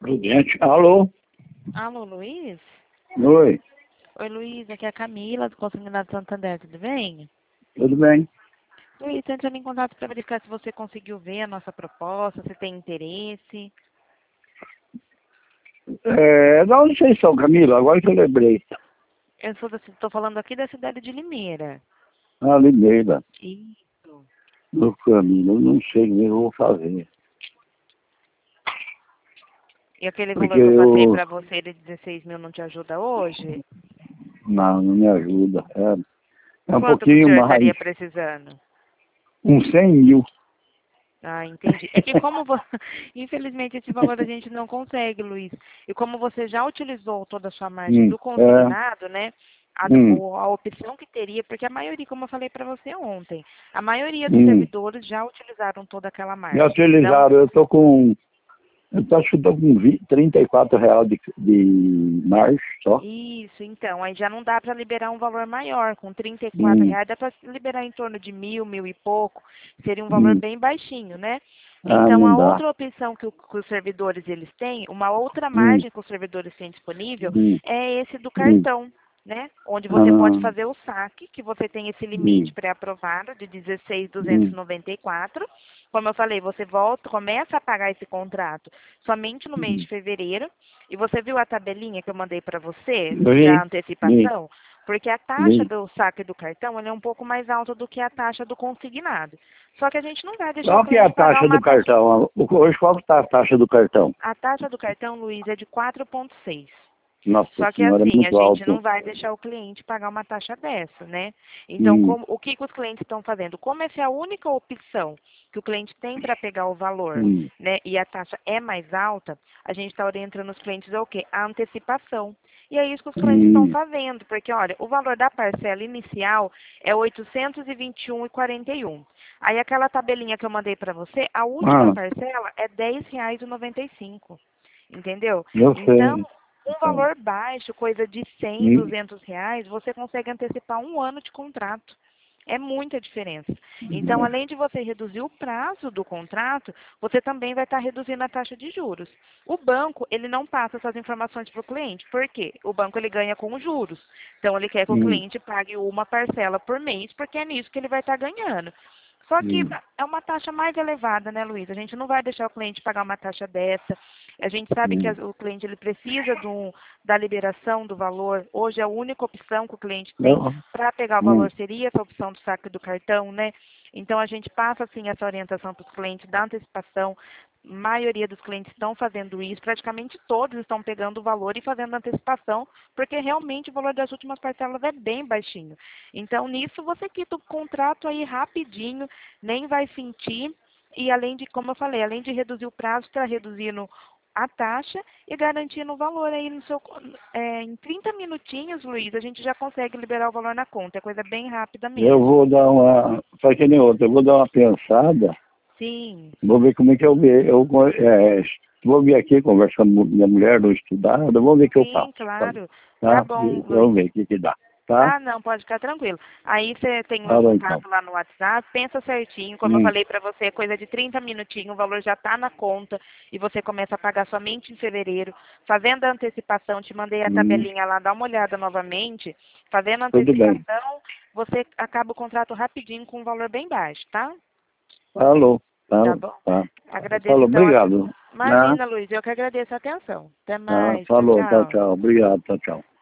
Prudente. Alô? Alô, Luiz? Oi, Oi, Luiz, aqui é a Camila, do Consignado Santander, tudo bem? tudo bem? Luiz, tô entrando em contato para verificar se você conseguiu ver a nossa proposta, se tem interesse. De onde vocês são, Camila? Agora que eu lembrei. Eu estou falando aqui da cidade de Limeira. Ah, Limeira. Isso. Ô, Camila, eu não sei nem o que eu vou fazer. E aquele Porque valor que eu passei eu... para você de 16 mil não te ajuda hoje? Não me ajuda. É um Quanto que o pouquinho senhor mais. estaria precisando? Uns 100 mil. Ah, entendi. É que infelizmente esse valor a gente não consegue, Luiz. E como você já utilizou toda a sua margem do É. consignado, né? A, Hum, a opção que teria, porque a maioria, como eu falei para você ontem, a maioria dos hum. servidores já utilizaram toda aquela Me margem. Então, utilizaram, eu tô com... acho que eu tô com R$ 34 de margem só. isso, então, aí já não dá para liberar um valor maior. Com Hum, R$ 34 dá para liberar em torno de 1.000 e pouco. Seria um valor hum. bem baixinho, né? Ah, Então, não a dá. outra opção que os servidores eles têm, uma outra Hum, margem que os servidores têm disponível, hum, é esse do hum. cartão, né? Onde você pode Ah, fazer o saque, que você tem esse limite hum, pré-aprovado de hum, 16.294. Como eu falei, você começa a pagar esse contrato somente no mês hum. de fevereiro. E você viu a tabelinha que eu mandei para você da Vi, vi, antecipação? Porque a taxa vi. do saque do cartão ela é um pouco mais alta do que a taxa do consignado. Só que a gente não vai deixar o Qual que é a cliente pagar taxa do uma taxa. cartão? Hoje qual que está a taxa do cartão? A taxa do cartão, Luiz, é de 4,6. Nossa Só que senhora, é assim, a muito gente alto. não vai deixar o cliente pagar uma taxa dessa, né? Então, Hum, o que os clientes estão fazendo? Como essa é a única opção que o cliente tem para pegar o valor, hum, né? E a taxa é mais alta, a gente está orientando os clientes ao quê? A antecipação. E é isso que os clientes estão hum. fazendo, porque olha, o valor da parcela inicial é 821,41. Aí aquela tabelinha que eu mandei para você, a última Ah, parcela é R$ 10,95. Entendeu? eu Então, sei. um Então, valor baixo, coisa de 100, hum, R$ 200, você consegue antecipar um ano de contrato. É muita diferença. Então, além de você reduzir o prazo do contrato, você também vai estar reduzindo a taxa de juros. O banco, ele não passa essas informações para o cliente. Por quê? O banco, ele ganha com os juros. Então, ele quer que o hum, cliente pague uma parcela por mês, porque é nisso que ele vai estar ganhando. Só que hum, é uma taxa mais elevada, né, Luiz? A gente não vai deixar o cliente pagar uma taxa dessa. A gente sabe que hum. o cliente ele precisa da liberação do valor. Hoje a única opção que o cliente tem Eu, para pegar o hum, valor seria essa opção do saque do cartão, né? Então a gente passa assim essa orientação para os clientes da antecipação. A maioria dos clientes estão fazendo isso, praticamente todos estão pegando o valor e fazendo antecipação, porque realmente o valor das últimas parcelas é bem baixinho. Então nisso você quita o contrato aí rapidinho, nem vai sentir. E além de, como eu falei, além de reduzir o prazo, está reduzindo a taxa e garantindo o valor aí no seu. Em 30 minutinhos, Luiz, a gente já consegue liberar o valor na conta. É coisa bem rápida eu mesmo. vou dar uma. Faz que nem outra, eu vou dar uma pensada. Sim, Vou ver como é que eu ver. Vou vir aqui conversando com minha mulher, dou estudada, vamos ver o que eu faço. sim, claro. Tá Tá? bom, Vamos Luiz. ver o que dá. Tá? Ah, não, pode ficar tranquilo. Aí você tem o meu Falou então. contato lá no WhatsApp, pensa certinho, como eu Hum, falei para você, coisa de 30 minutinhos, o valor já está na conta e você começa a pagar somente em fevereiro. Fazendo a antecipação, te mandei a hum, tabelinha lá, dá uma olhada novamente. Fazendo a tudo bem. antecipação, você acaba o contrato rapidinho com um valor bem baixo, tá? Falou. Tá Falou. bom? Tá. Agradeço Falou, então. obrigado. Né? Imagina, Luiz, eu que agradeço a atenção. Até Tá, mais. Tchau, falou, tchau, tchau. tchau. Obrigado, tchau, tchau.